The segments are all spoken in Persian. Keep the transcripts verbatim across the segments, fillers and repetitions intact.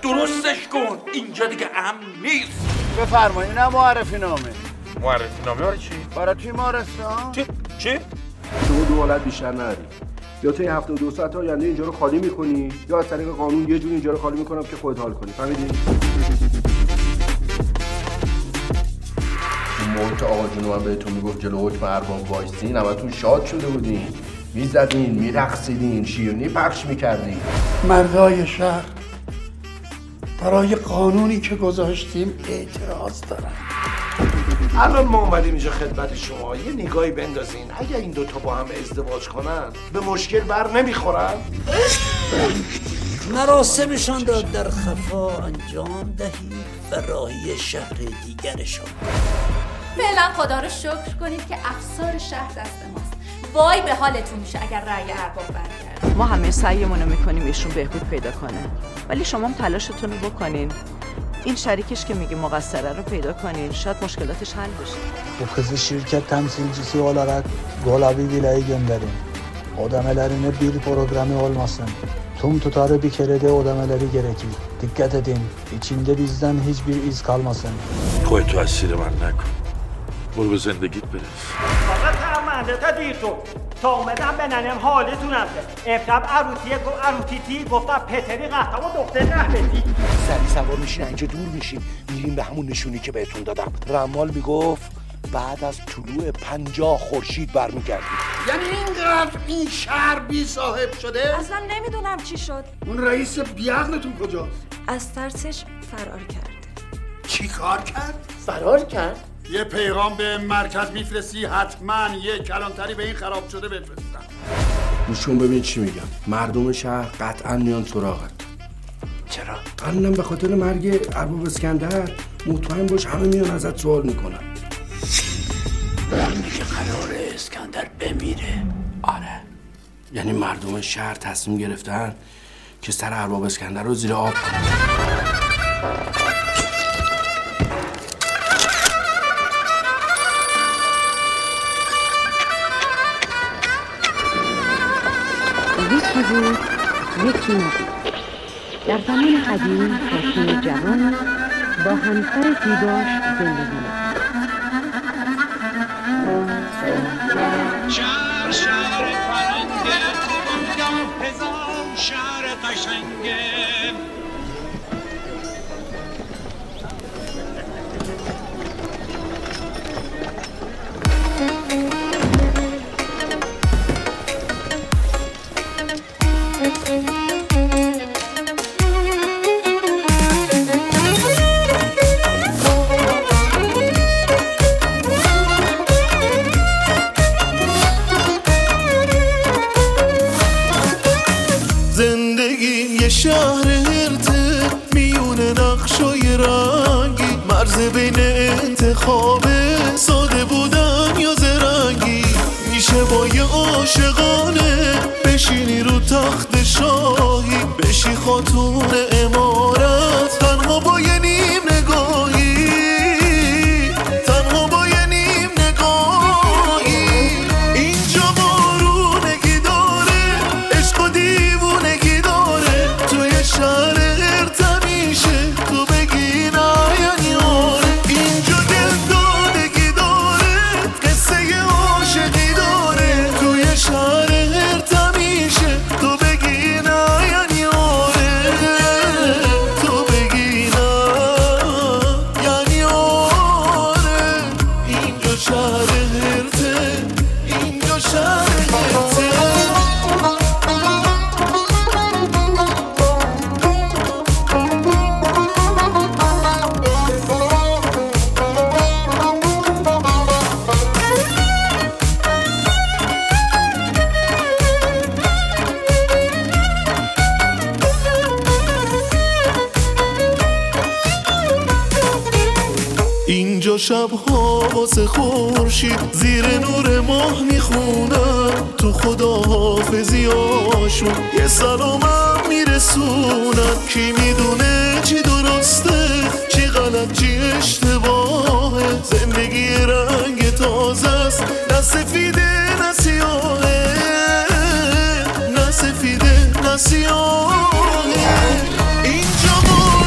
درستش کن، اینجا دیگه امن نیست. بفرمایید، اینم معرفی نامه. معرفی نامه برای چی؟ برای تیمارستان. چی؟ چی؟ تو دو حالت بیشتر نداری. یا تا هفته و دو ساعت آینده اینجا رو خالی میکنی، یا از طریق قانون یه جوری اینجا رو خالی میکنم که خودت حال کنی. فهمیدی؟ موقع که آقا جون من بهتون میگفت جلو حکم ارباب وایسین، همتون شاد شده بودین، میزدین، میرقصیدین، شیرینی پخش میکردین. مردای شهر برای قانونی که گذاشتیم اعتراض دارن. الان ما اومدیم اینجا خدمت شما، یه نگاهی بندازین. اگه این دوتا با هم ازدواج کنن به مشکل بر نمیخورن؟ مراسمشان را در خفا انجام دهید و راهی شهر دیگرشان. فعلا خدا رو شکر کنید که افسار شهر دست ماست. وای به حالتون میشه اگر رأی ارباب برگرد. ما همه سعیمون رو میکنیم ایشون بهبود پیدا کنه، ولی شما هم تلاشتون رو بکنین این شریکش که میگه مقصره رو پیدا کنین، şayet مشکلاتش حل بشه. Bu kızı şirket temsilcisi olarak Golabi Vilay'a gönderin. Ödemelerini bir programı olmasın. Tüm tutarı bir kerede ödemeleri gerekir. Dikkat edin, içinde bizden hiçbir iz kalmasın. خودتو اسیر من نکن. برو به زندگیت برس. فقط ترمنده تا دیر تو تا اومدم بننم حالتونم ده افتاب عروتیه گفت عروتیتی گفتم پتری قطعه و دختر رهبتی سری سوار میشین اینجا دور میشیم میریم به همون نشونی که بهتون دادم. رمال میگفت بعد از طلوع پنجاه خورشید برمیگردیم. یعنی اینقدر این شهر بی صاحب شده؟ اصلا نمیدونم چی شد. اون رئیس بیعقلتون کجاست؟ از ترسش فرار کرد. چی کار کرد؟ فرار کرد؟ یه پیغام به مرکز میفرستی حتما یه کلانتری به این خراب شده بفرستم. گوشون ببین چی میگم. مردم شهر قطعا میان سراغت. چرا؟ قرنم به خاطر مرگ ارباب اسکندر مطمئن باش همه میان ازت سوال میکنن. میگه قرار اسکندر بمیره. آره، یعنی مردم شهر تصمیم گرفتن که سر ارباب اسکندر رو زیر آب کنن. یکی بود، یکی نبود. در زمان قدیم حاکم جوان با همسر زیباش زندگی می‌کرد. شهر شهر فرنگه یا هزار شهر قشنگه. شهر هرته میونه نقشای رنگی، مرز بین انتخاب ساده بودن یا زرنگی. میشه با یه عاشقانه بشینی رو تخت شاهی، بشی خاتون امارت تنها با یه نیم نگاهی، تنها با یه نیم نگاهی. اینجا بارونگی داره، عشق و دیوونگی داره، توی شهر هرته میشه تو بگی نه یعنی آره. اینجا دل دادگی داره، قصه عاشقی داره، توی شهر هرته میشه تو بگی نه یعنی آره، تو بگی نه یعنی آره. اینجا شهر هرته، اینجا شهر هرته. اینجا شبها واسه خورشید زیر نور ماه میخونن، تو خداحافظی هاشون یه سلامم میرسونن. کی میدونه چی درسته چی غلط چی اشتباهه، زندگی رنگ تازه است، نه سفیده نه سیاهه، نه سفیده نه سیاهه. اینجا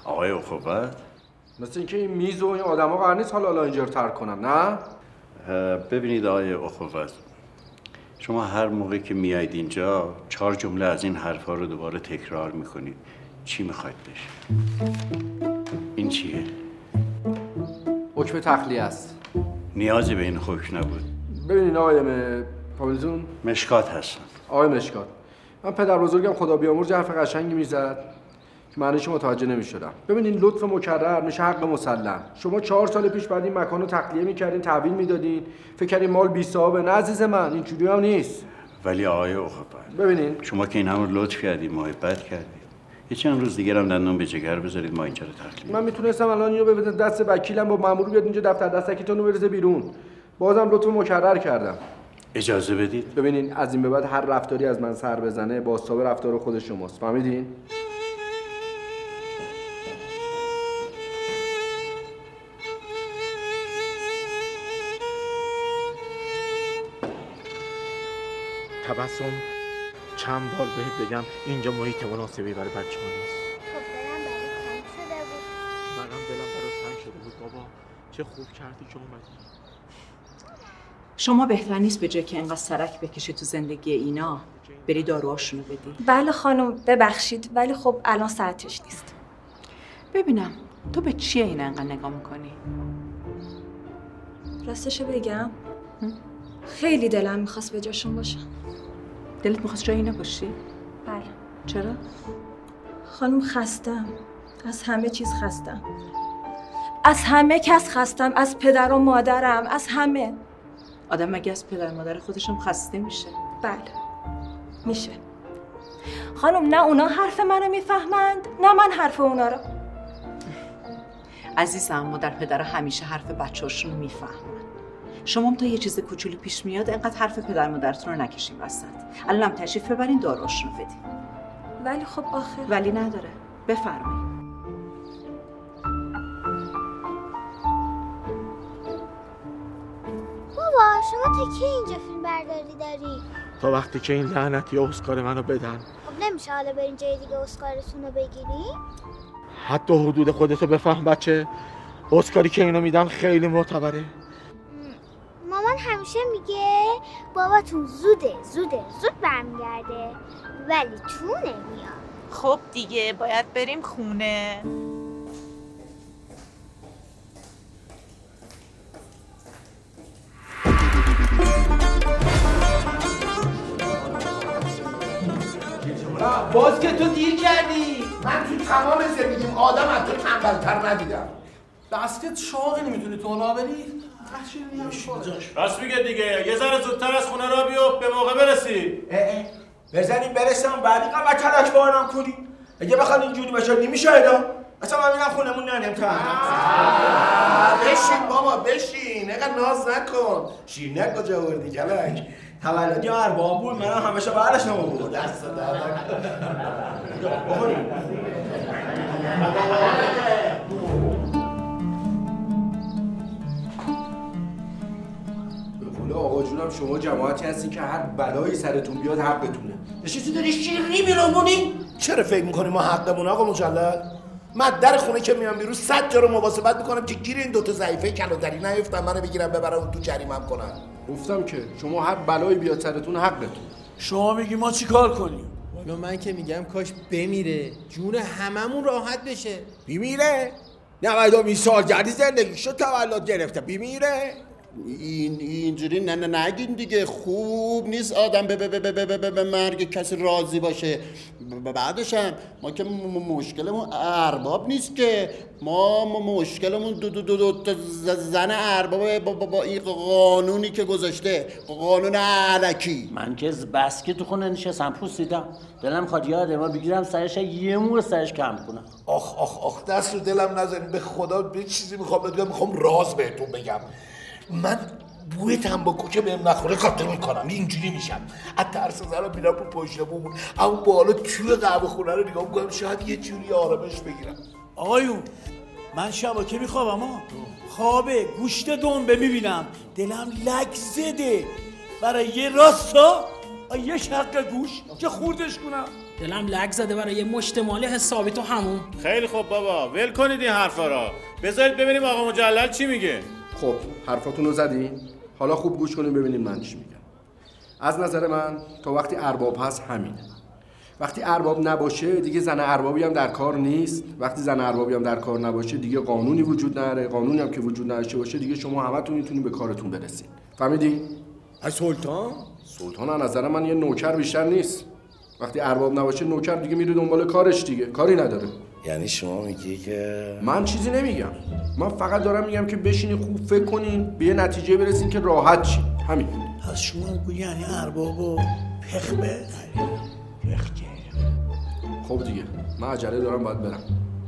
آقای اخوت، مثل اینکه این میز و این آدما قرار نیست حالا حالا اینجا رو ترک کنن، نه؟ ببینید آقای اخوت، شما هر موقع که میایید اینجا چهار جمله از این حرفا رو دوباره تکرار میکنید. چی میخواید بشه؟ این چیه؟ حکم تخلیه است. نیازی به این حکم نبود. ببینید آقای پاویلزون، مشکات هستم. آقای مشکات، من پدر بزرگم خدا بیامرز حرف قشنگی میزد که معنیش متوجه نمیشدم. ببینید لطف مکرر میشه حق مسلم. شما چهار سال پیش بعد این مکان رو تخلیه میکردین، تحویل میدادین، فکر کردین مال بی صاحبه. نه عزیز من، اینجوری هم نیست. ولی آقای اخوت، ببینید شما که این همون لطف کردید، محبت کردید، یه چند روز دیگه هم دندون به جگر بذارید ما اینجا رو تخلیه. من میتونستم الان اینو ببرم دست وکیلم، با مأمور بیاد اینجا دفتر دستکیتون رو بریزه بیرون. بازم لطف مکرر کردم. اجازه بدید. ببینین از این به بعد هر رفتاری از من سر بزنه بازتاب رفتار خود شماست. فهمیدین؟ تبسم چند بار بهت بگم اینجا محیط مناسبی برای بچه‌ها نیست. خب دلم برای تنگ شده بود. منم دلم برای تنگ شده بود بابا. چه خوب کردی که اومدی. شما بهتر نیست به جای که اینقدر سرک بکشی تو زندگی اینا بری داروهاشونو بدی؟ بله خانم ببخشید، ولی خب الان ساعتش نیست. ببینم تو به چیه اینا اینقدر نگاه میکنی؟ راستشو بگم خیلی دلم میخواست به جاشون باشم. دلت میخواست جای اینا باشی؟ بله. چرا؟ خانم خستم، از همه چیز خستم، از همه کس خستم، از پدر و مادرم، از همه. آدم مگه از پدر و مادر خودشم خسته میشه؟ بله میشه خانم. نه اونا حرف منو میفهمند نه من حرف اونا رو. عزیزم مادر پدر همیشه حرف بچه‌هاشون رو میفهمن. شما هم تا یه چیز کوچولو پیش میاد اینقدر حرف پدر مادرتون رو نکشین وسط. الانم تشریف ببرین داروهاشون رو بدین. ولی خب آخر ولی نداره. بفرمایید. بابا شما تا کی اینجا فیلم برداری داری؟ تا وقتی که این لعنتی اسکار منو بدن. خب نمیشه حالا برین جای دیگه اسکارتون رو بگیری؟ حتی حدود خودتو بفهم بچه. اسکاری که اینو میدن خیلی معتبره. مامان همیشه میگه باباتون زوده زوده زود برمیگرده ولی تو نمیاد. خب دیگه باید بریم خونه. باز که تو دیر کردی. من تو تمام زندگیم آدم از تو تنبل‌تر ندیدم. دستت شاقی نمیتونی تو لا بری؟ راست میگه دیگه. یه ذره زودتر از خونه را بیو به موقع برسی. بزنیم برسم بعدی قبل تلاش بارم کنی. اگه بخواد اینجوری بشه نمیشه اینا. اصلا من میرم خونمون ننیم تا بشین بابا بشین، اینقدر ناز نکن. شیرینک کجا آوردی کلک؟ تولدی ارباب بود، منم همیشه بعدش نمو دست داد. به آقا جونم شما جماعتی هستین که هر بلایی سرتون بیاد حقتونه. نشستی داری شیرینی میرونی؟ چرا فکر میکنی ما حقمون آقا مجلل؟ من در خونه که میام بیرون صد جا رو مواظبت میکنم که گیر این دوتا ضعیفه کلانتری نیفتن منو بگیرن ببرن تو جریمه‌ام کنن. گفتم که شما هر بلایی بیاد سرتون حقتون. شما میگی ما چیکار کنیم؟ والا من که میگم کاش بمیره، جون هممون راحت بشه. بمیره؟ نودمین سالگردی زندگیشو تولد گرفته، بمیره؟ این اینجوری نه نه نگین دیگه. خوب نیست آدم به به به به به به مرگ کسی راضی باشه. بعدش هم ما که مشکلمون ارباب نیست که، ما مشکلمون دو دو دو دو زن ارباب با, با, با این قانونی که گذاشته، قانون الکی. من که بس که تو خونه نشستم پوسیدم، دلم خواهد یاد ما بگیرم سرش یه مو سرش کم کنم. آخ آخ آخ دست رو دلم نذارین، به خدا به چیزی میخوام بگم، میخوام راز بهتون بگم. من بوی تنباکو که بهم نخوره قاطی میکنم، اینجوری میشم. از ترس زرا میرم رو پشت بومون، اما بالا توی قهوه خونه رو نگاه میکنم شاید یه جوری آرامش بگیرم. آقایون من شبا که میخوابم ها، خوابه گوشت دنبه میبینم دلم لک زده برای یه راستا یه شق گوش که خوردش کنم. دلم لگ زده برای یه مشت مالی حسابی تو همون. خیلی خوب بابا، ول کنید این حرفا را. بذارید ببینیم آقا مجلل چی میگه. خب حرفاتون رو زدین، حالا خوب گوش کنین ببینین من چی میگم. از نظر من تا وقتی ارباب هست همینه. وقتی ارباب نباشه دیگه زن اربابی هم در کار نیست. وقتی زن اربابی هم در کار نباشه دیگه قانونی وجود نداره. قانونی هم که وجود نداشته باشه دیگه شما همتون میتونین به کارتون برسین. فهمیدین؟ از سلطان؟ سلطان از نظر من یه نوکر بیشتر نیست. وقتی ارباب نباشه نوکر دیگه میره دنبال کارش دیگه، کاری نداره. یعنی شما میگی که من چیزی نمیگم، من فقط دارم میگم که بشینین خوب فکر کنین به یه نتیجه برسین که راحت شین. همین. از شما میگی یعنی اربابو پخ به خب دیگه من عجله دارم باید برم.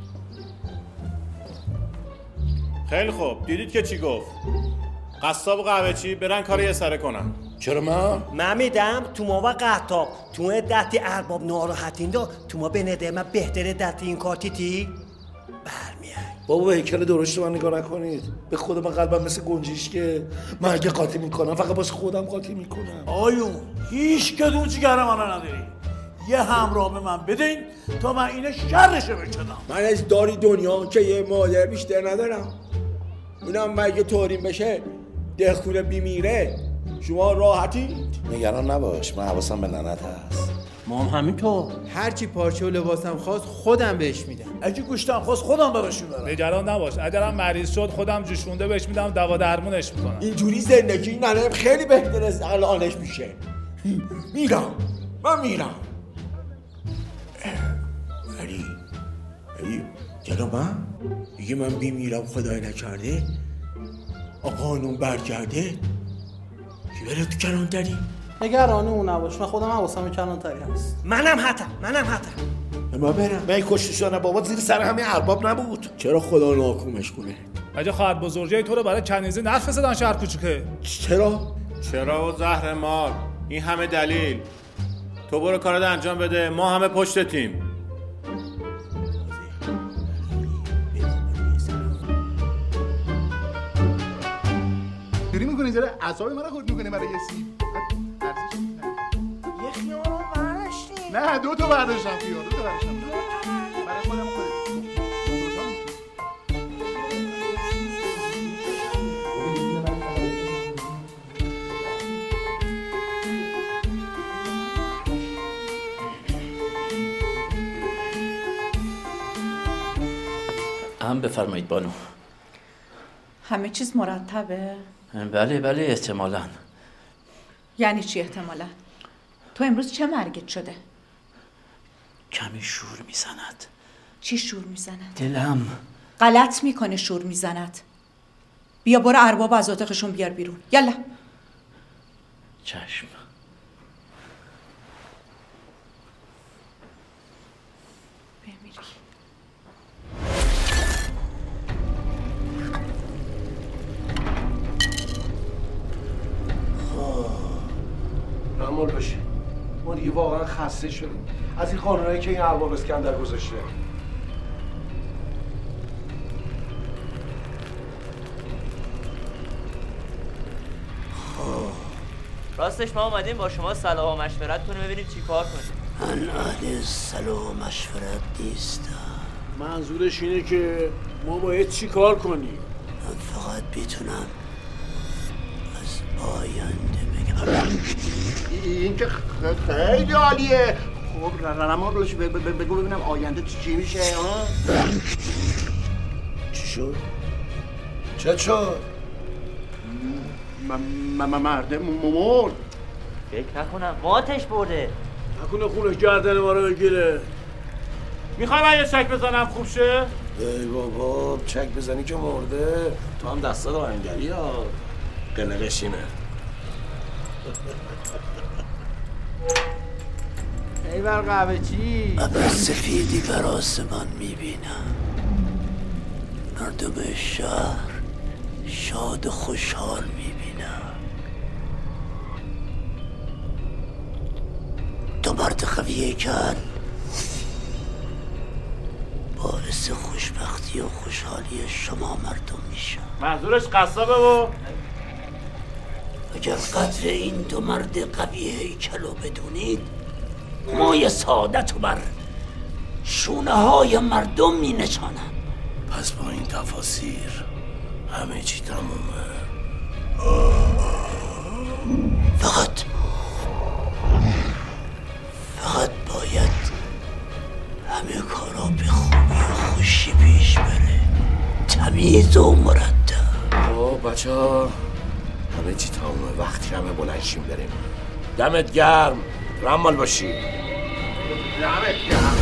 خیلی خوب، دیدید که چی گفت؟ قصاب و قهوه‌چی برن کار یه سره کنن. چرا ما؟ من میدم تو ما و قطاب تو دستی ارباب ناراحتین دا تو ما به نده من بهتره دستی این کار تیتی بابا به هیکل درشت من نگاه نکنید. به خود من قلبم مثل گنجیش که من اگه قاطی میکنم فقط واسه خودم قاطی میکنم. آیون هیچ کدوم جگر منو نداری. یه همراه به من بدین تا من اینه شرشو بکنم. من از داری دنیا که یه مادر بیشتر ندارم. اونم مگه طوریم بشه دلخونه بیمیره شما راحتی؟ نگران نباش، من حواسم به ننت هست. ما هم همینطور. هرچی پارچه و لباسم خواست خودم بهش میدم. اگه گوشتم خواست خودم براش میبرم. نگران نباش، اگرم مریض شد خودم جوشونده بهش میدم دوا درمونش میکنم. اینجوری زندگی ننم خیلی بهتر از الانش میشه. میرم من میرم. علی علی جناب من دیگه من بیمیرم خدای نکرده قانون برگرده کی بره تو کلانتری؟ نگران اون نباش، من خودم حواسم کلانتری هست. منم حتم منم حتم ما برم. من کشتشانه بابا زیر سر همین ارباب نبود. چرا خدا ناکومش کنه؟ اگه خواهد بزرگی تو رو برای کنیزی نرف زدن شهر کوچیکه. چرا؟ چرا و زهر مار، این همه دلیل. تو برو کارت انجام بده، ما همه پشتتیم. داری میکنی داره اعصاب منو خورد میکنی برای یه سیب. یه خیار رو برداشتی؟ نه دو تا برداشتم خیار، دو تا برداشتم برای خودم خودم. هم بفرمایید بانو. همه چیز مرتبه؟ بله بله احتمالاً. یعنی چی احتمالاً؟ تو امروز چه مرگت شده؟ کمی شور میزند. چی شور میزند؟ دلم. غلط میکنه شور میزند. بیا برو ارباب از اتاقشون بیار بیرون. یلا. چشم. معمول بشه. ما دیگه واقعا خسته شدیم از این قانونایی که این ارباب اسکندر گذاشته. راستش ما اومدیم با شما صلاح و مشورت کنیم ببینیم چی کار کنیم. من اهل صلاح و مشورت نیستم. منظورش اینه که ما باید چی کار کنیم؟ من فقط میتونم از آینده بگم. این که خیلی عالیه. خب رنما روش بگو ببینم آینده چی میشه. چی شد؟ چه شد؟ مرده مرد. فکر نکنم ماتش برده. نکنه خونش گردن ما رو بگیره. میخوای من یه چک بزنم خوب شه؟ ای بابا چک بزنی که مرده. تو هم دستات آهنگری ها. قلقشینه. ای بر قهوه چی؟ ابر سفیدی بر آسمان میبینم. مردم شهر شاد و خوشحال میبینم. دو مرد قوی کل باعث خوشبختی و خوشحالی شما مردم میشم. منظورش قصابه و اگر قدر این دو مرد قوی هیکل رو بدونید مای سعادت رو بر شونه های مردم می نشانم. پس با این تفاسیر همه چی تمومه. فقط فقط باید همه کارا به خوبی و خوشی پیش بره، تمیز و مرتب. آه بچه ها همه چی تمومه، وقتی همه بلنشیم بریم. دمت گرم، رمال باشی. دمت گرم.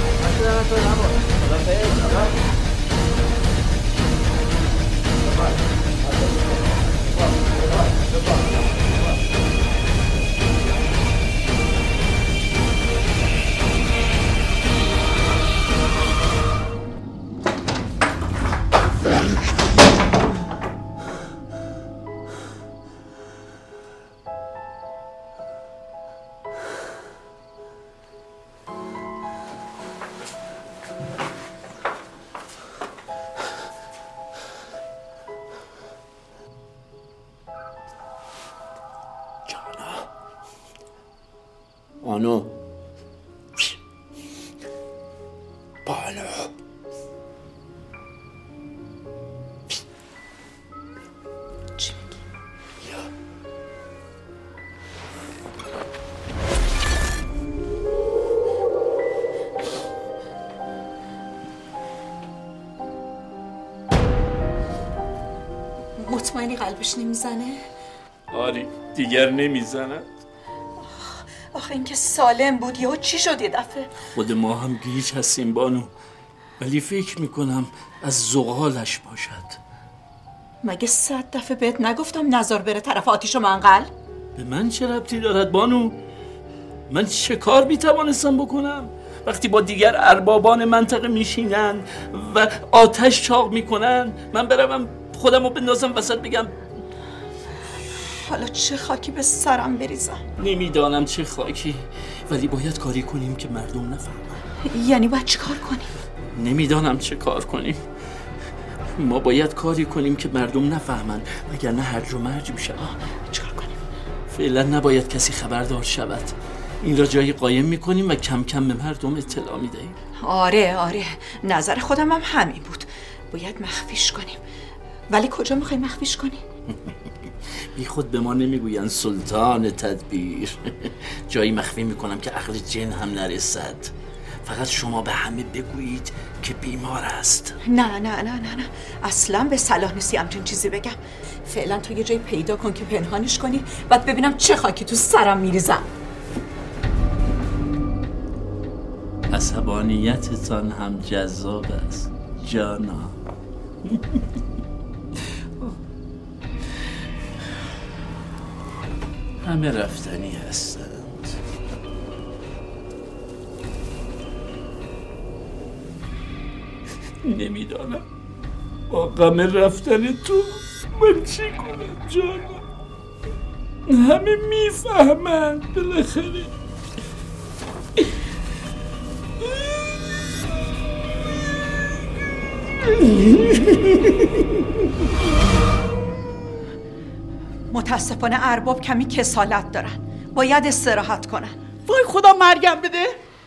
بانو بانو چی میگی؟ مطمئنی قلبش نمیزنه؟ آری دیگر نمیزند. آخه اینکه سالم بود یهو چی شد یه دفعه؟ خود ما هم گیج هستیم بانو، ولی فکر میکنم از زغالش باشد. مگه صد دفعه بهت نگفتم نزار بره طرف آتیش و منقل؟ به من چه ربطی دارد بانو؟ من چه کار میتوانستم بکنم وقتی با دیگر اربابان منطقه میشینن و آتش چاق میکنن؟ من بروم خودم رو بندازم وسط بگم حالا چه خاکی به سرم بریزم؟ نمیدانم چه خاکی، ولی باید کاری کنیم که مردم نفهمن. یعنی باید چه کار کنیم؟ نمیدانم چه کار کنیم. ما باید کاری کنیم که مردم نفهمن، وگرنه هرج و مرج میشن. چه کار کنیم؟ فعلا نباید کسی خبردار شود. این را جایی قایم میکنیم و کم کم به مردم اطلاع میدهیم. آره آره، نظر خودم هم همین بود. باید مخفیش کنیم. ولی کجا میخوای مخفیش کنیم؟ بی خود به ما نمیگوین سلطان تدبیر. جایی مخفی میکنم که عقل جن هم نرسد. فقط شما به همه بگویید که بیمار است. نه نه نه نه نه اصلا به صلاح نیستی همچین چیزی بگم. فعلا تو یه جایی پیدا کن که پنهانش کنی، بعد ببینم چه خاکی تو سرم میریزم. عصبانیتتان هم جذاب است جانا. همه رفتنی هستند. نمیدانم با غم رفتن تو من چی کنم جانا. همه میفهمند بالاخره. متاسفانه ارباب کمی کسالت دارن، باید استراحت کنن. وای خدا مرگم بده.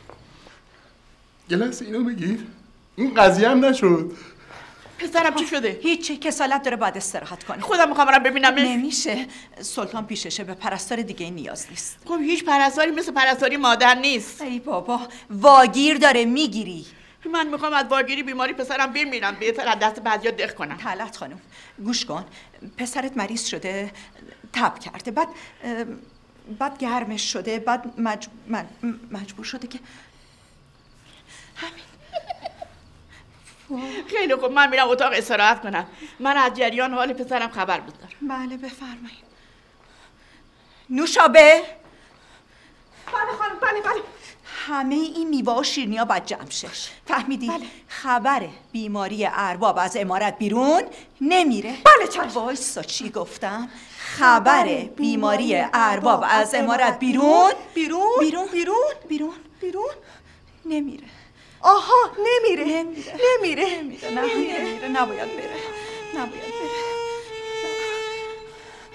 یه لحظه اینو بگیر، این قضیه هم نشد. پسرم چی شده؟ هیچی، کسالت داره، باید استراحت کنه. خودم میخوام برم ببینمش. نمیشه، سلطان پیششه، به پرستار دیگه نیاز نیست. خب هیچ پرستاری مثل پرستاری مادر نیست. ای بابا، واگیر داره میگیری. من میخوام از واگیری بیماری پسرم بمیرم، بهتر از دست بعضیا دق کنم. طلعت خانم گوش کن، پسرت مریض شده، تب کرده، بعد بعد گرمش شده، بعد مج... مج... مجبور شده که همین. خیلی خوب، من میرم اتاق استراحت کنم. من از جریان حال پسرم خبر بدارم. بله بفرمایید. نوشابه. بله خانم، بله بله. همه این میوه و شیرینی ها باید جمع شه. فهمیدی؟ بله. خبر بیماری ارباب از عمارت بیرون نمیره. بله چشم. وایسا چی گفتم؟ خبر بیماری ارباب از عمارت بیرون بیرون بیرون بیرون بیرون بیرون نمیره. آها نمیره نمیره نمیره نمیره نه نمیره نباید بره نباید بره.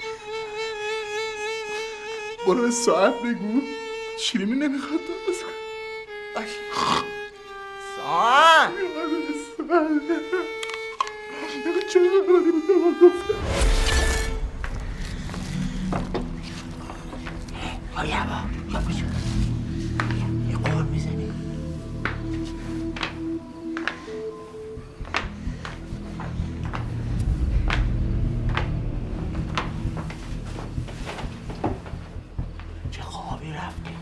برو به ساعت بگو شیرینی نمیخواد درست کن. سان چرا نباید به من گفتم؟ آیا با یا باشو یه قول میزنی چه خوابی رفتی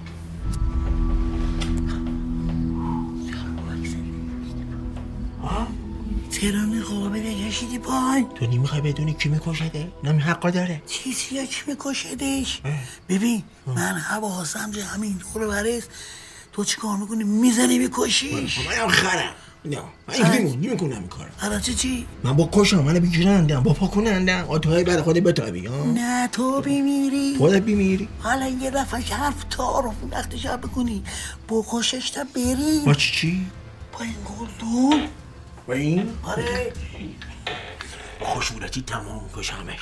تهران خوابی بکشیدی پای تو نمیخوای بدونی کی میکشده؟ نمی حقا داره چیزی کی میکشدش؟ ببین من حواسم جه همین دور برست تو چی کار میکنی؟ میزنی میکشیش من هم خرم نه من این نمیکنم این کار حالا چی چی؟ من با کشم من بگیرندم با پا کنندم آتوهای بعد خود بتابی ها نه تو بیمیری خودت بیمیری حالا یه دفعه که حرف تعارف وقت شب بکنی بکشش تا بری با چی چی؟ با این گلدون با این؟ آره خوشورتی تمام میکشمش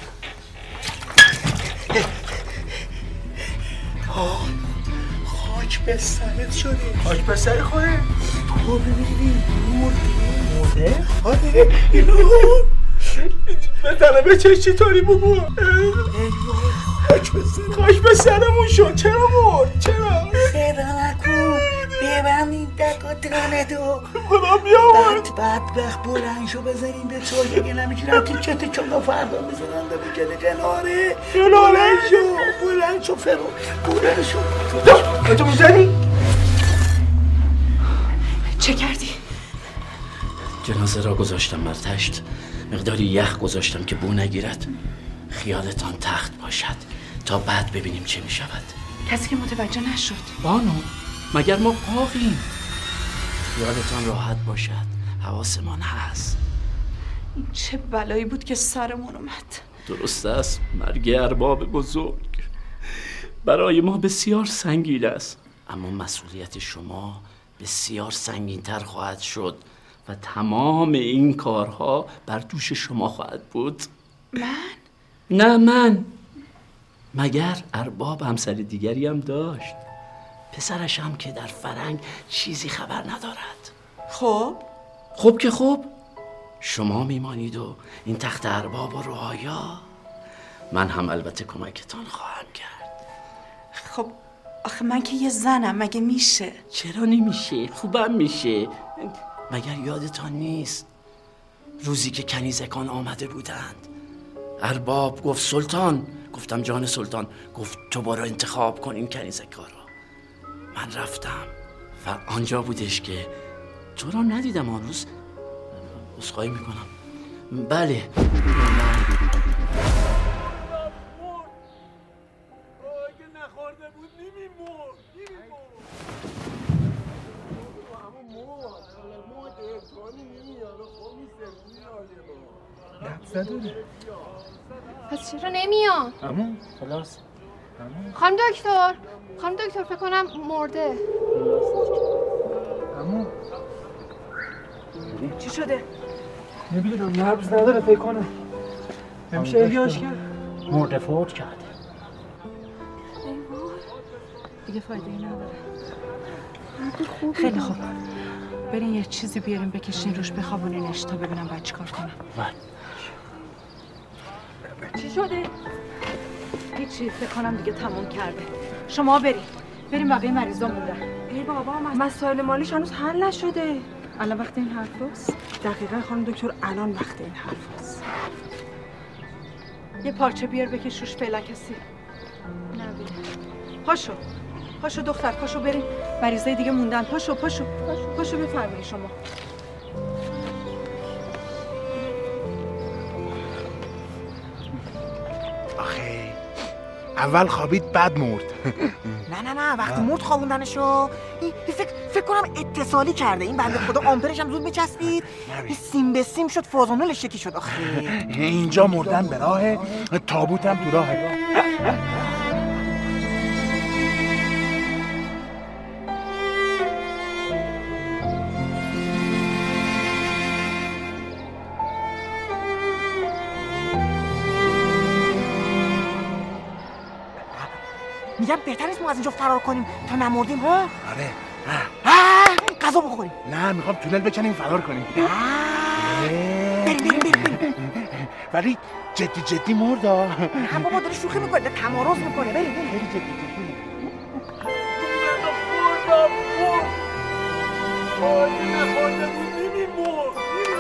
خاک به سرت شده خاک به سر خوره تو ببینی مردی مرده؟ آره اینو به طلبه چه چطوری بگو خاک به سر خاک به سرمون شد چرا مرد؟ چرا؟ صدا نکن ببند این دکاترانه تو خدا بیامرد بعد بدبخت بلند شو بزنیم به تو دیگه نمیتونم تیکت چون فردا میزنم به بکنه کناره بلند شو بلند شو فرو بلند شو تو میزنی؟ چه کردی؟ جنازه را گذاشتم بر تشت مقداری یخ گذاشتم که بو نگیرد خیالتان تخت باشد تا بعد ببینیم چه می شود کسی که متوجه نشد بانو مگر ما قاقیم خیالتان راحت باشد حواسمان هست این چه بلایی بود که سرمون اومد درست است مرگ ارباب بزرگ برای ما بسیار سنگین است اما مسئولیت شما بسیار سنگین‌تر خواهد شد و تمام این کارها بر دوش شما خواهد بود من؟ نه من مگر ارباب همسر دیگری هم داشت پسرش هم که در فرنگ چیزی خبر ندارد خب؟ خب که خب شما میمانید و این تخت ارباب و رعایا من هم البته کمکتان خواهم کرد خب آخه من که یه زنم مگه میشه؟ چرا نمیشه؟ خوبم میشه مگر یادتان نیست روزی که کنیزکان آمده بودند ارباب گفت سلطان گفتم جان سلطان گفت تو برو انتخاب کن این کنیزکا رو من رفتم و آنجا بودش که تو را ندیدم آن روز عذرخواهی میکنم بله پس چرا نمیان؟ عمو خلاص خانم دکتر خانم دکتر فکر کنم مرده عمو چی شده؟ نمیدونم نبض نداره فکر کنم نمیشه احیاش کرد مرده فوت کرده دیگه فایده ای نداره خیلی خوب برین یه چیزی بیاریم بکشین روش بخوابونینش تا ببینم باید چیکار کنم چی شده؟ هیچی فکر کنم دیگه تموم کرده شما برین بریم بقیه مریضا موندن ای بابا مسائل مالیش هنوز حل نشده الان وقت این حرف هست؟ دقیقا خانم دکتر الان وقت این حرف هست یه پارچه بیار بکش روش فعلا کسی نبینه پاشو پاشو دختر پاشو بریم مریضای دیگه موندن پاشو پاشو پاشو بفرمایید شما آخه اول خوابید بعد مرد نه نه نه وقتی مرد خوابوندنشو فکر فکر کنم اتصالی کرده این بنده خدا آمپرش هم زود بچسبید این سیم به سیم شد فازونلش یکی شد آخه اینجا مردن به راه تابوت هم تو راهه میگم بهتر نیست ما از اینجا فرار کنیم تا نمردیم ها؟ آره غذا بخوریم. نه میخوام تونل بکنیم فرار کنیم. بریم بریم بریم. ولی جدی جدی مردا. هم بابا داره شوخی میکنه، تمارض میکنه. بریم بریم. خیلی جدی جدی. خوردم خورد. آی نخورده بود نمیمرد.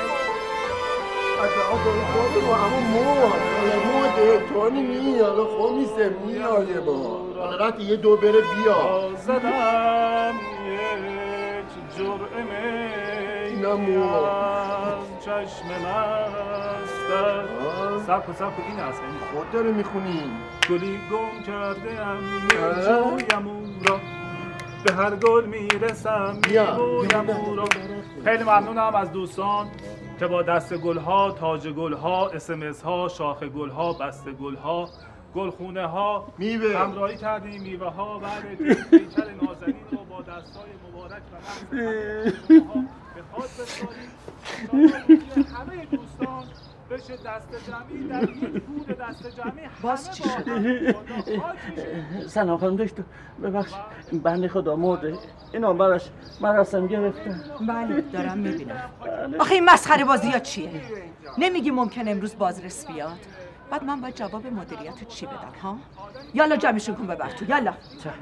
حتی آقا خورده رو همون مرد. مرده تانی میاد خوب نیسته میاد یه بار. حالا رفت یه دو بره بیا. زدم یک جرعه اینا مرد. چشم مستر سب کن سب کن این هست خود داره میخونی گلی گم کرده ام میجویم او را به هر گل میرسم میگویم او را. خیلی ممنونم از دوستان که با دست گلها، تاج گلها، اسمس ها، شاخ گلها، بسته گلها، گلخونه ها میوه همراهی کردیم. میوه ها بعد پیکر نازنین رو با دستای مبارک و نمز به خاط بسپاریم تا همه دوستان بشه دست جمعی در یک گود دست جمعی. باز چی شده؟ سلام خانم دکتر ببخش بنده خدا مرده اینا براش مراسم گرفتن. بله دارم میبینم. آخه این مسخره بازی ها چیه؟ نمیگی ممکن امروز بازرس بیاد؟ بعد من باید جواب مدیریت چی بدم ها؟ یالا جمعشون کن ببر تو. یالا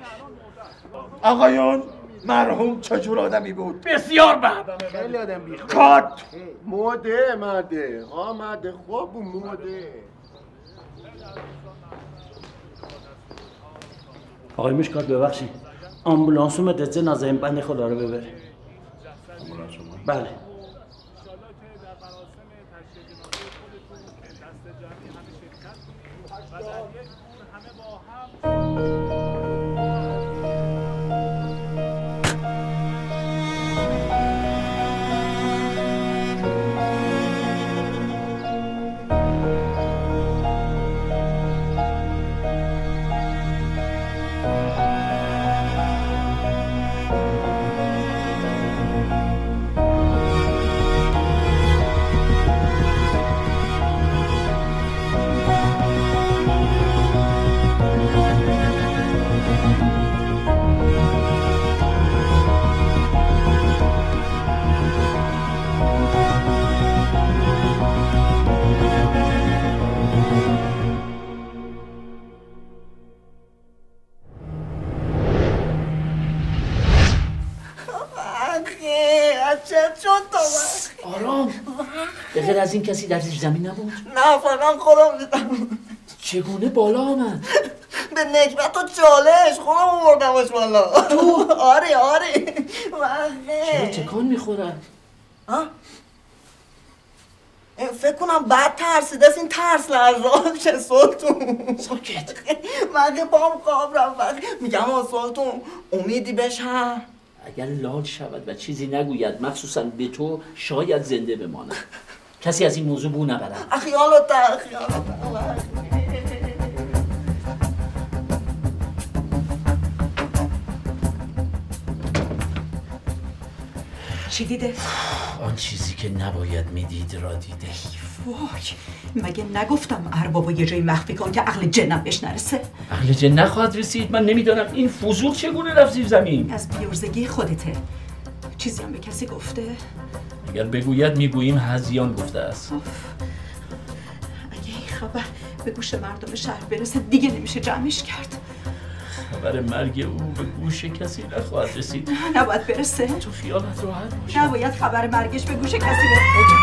آقایون مرحوم چجور آدمی بود؟ بسیار بد. خیلی آدم بیخواد. کات موده مرده ها مرده خوب بود موده. آقای مشکات ببخشید آمبولانس اومده جنازه این بنده خدا رو ببره. آمبولانس اومد؟ بله. آرام به غیر از این کسی در زیر زمین نبود؟ نه فقط خودم دیدم. چگونه بالا آمد؟ به نکبت و چالش خودم آوردمش بالا. تو؟ آره آره. چرا تکان میخورد؟ فکر کنم بعد ترسیده است این ترس لرزان چه سلطون. ساکت. من که پام خواب رفت. میگم آ سلطون امیدی بشم. اگر لال شود و چیزی نگوید مخصوصا به تو شاید زنده بماند. کسی از این موضوع بو نبرد. خیالت خیالت چی دیده؟ آن چیزی که نباید میدید را دیده. وای مگه نگفتم اربابو یه جایی مخفی کن که عقل جنم بهش نرسه؟ عقل جن نخواهد رسید. من نمیدانم این فضول چگونه رفت زیر زمین. از بیورزگی خودته. چیزی هم به کسی گفته؟ اگر بگوید میگوییم هذیان گفته است. اگه این خبر به گوش مردم شهر برسه دیگه نمیشه جمعش کرد. خبر مرگ او به گوش کسی نخواهد رسید. نباید برسه. تو خیالت راحت باشه. نباید خبر مرگش به گوش کسی برسه.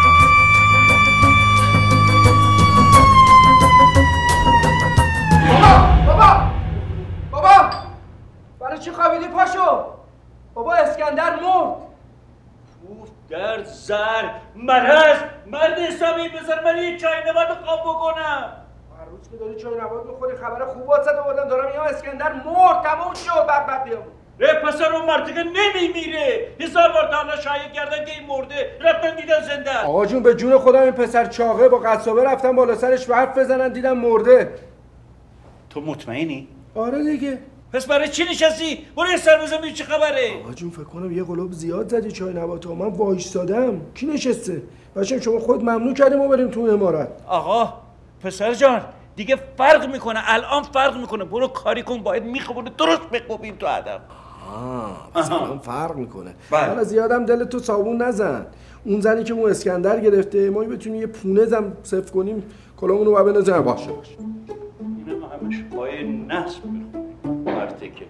بابا بابا بابا برای چی خوابیدی؟ پاشو بابا اسکندر مرد. اوف در زر مرض مرد حسابی بذار من یه چای نبات خواب بکنم. هر روز که داری چای نبات میخوری خبر خوب واسه آوردم دارم میگم اسکندر مرد تموم شد. بدبخت بیامون ره پسر اون مرد که نمیمیره. هزار بار تا شایع کردن که این مرده رفتن دیدن زنده. آقا جون به جون خودم این پسر چاقه با قصابه رفتن بالا سرش و حرف بزنن دیدم مرده. تو مطمئنی؟ آره دیگه. پس برای چی نشستی؟ برو یه سر بزن ببین چه خبره. آقا جون فکر کنم یه قلوب زیاد زدی چای نباتو. من وایستادم. کی نشسته؟ بچه‌م شما خود ممنوع کردیم ما بریم تو امارت. آقا پسر جان دیگه فرق میکنه. الان فرق میکنه. برو کاری کن باید میخوابونه درست بخوابیم تو ادب. آه سلام فرق میکنه. حالا زیادم دل تو صابون نزن. اون زنی که مو اسکندر گرفته ما بتونیم یه پونه زم صفر کنیم کلامون رو ببندازیم باشه باشه. اینم همش پای نصب میخونیم مرتکه.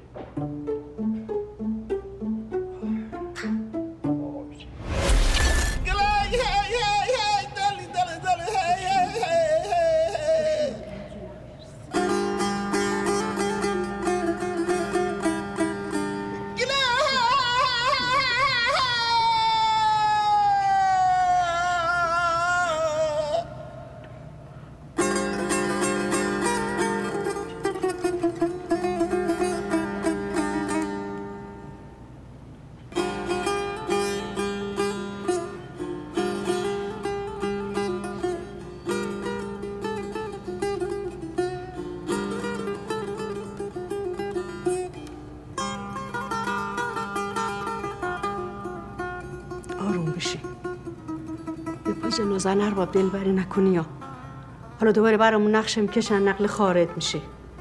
زن ارباب دلبری نکنی یا حالا دوباره برامون نقش میکشن نقل خارج میشه.